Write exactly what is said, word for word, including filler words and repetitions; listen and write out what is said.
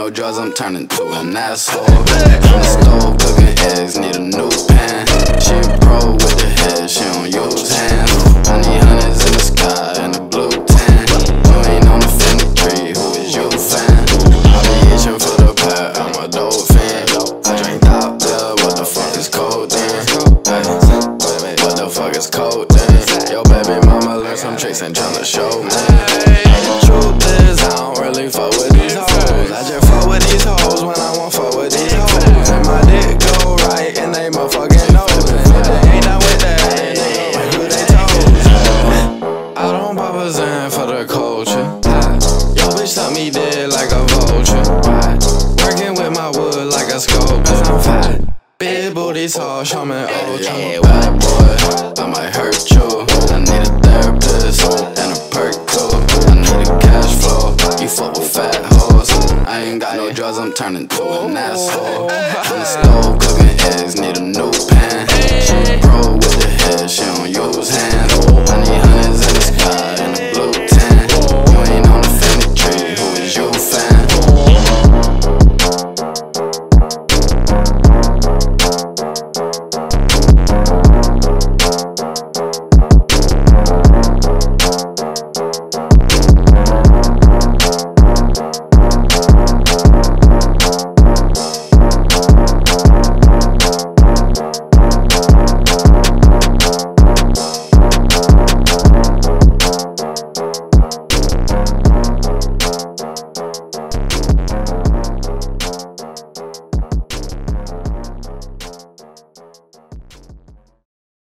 no drugs, I'm turning to an asshole. On the stove cooking eggs, need a new pan. She a pro with the head, she don't use hands. Honey hundreds in the sky and the blue tan. You ain't on the Fendi tree, who is you fan? I be itching for the pad, I'm a dope fan. I drink top bill, what the fuck is cold then? Hey, what the fuck is cold then? Yo baby mama learn some tricks and tryna show me. The truth is I don't really fuck with these hoes. I just fuck with these hoes when I want fuck with these hoes. And my dick go right and they motherfucking knows. And if they ain't down with that, then they ain't who they told. I don't pop a Zan for the culture. Yo bitch suck me dead like a vulture. Working with my wood like a sculptor. I'm fat. Big booty tall, show me ultra. Yeah, white boy, I might hurt you. I need a therapist and a perk too. I need a cash flow. You fuck with fat hoes. I ain't got no drugs, I'm turning to an asshole. On the stove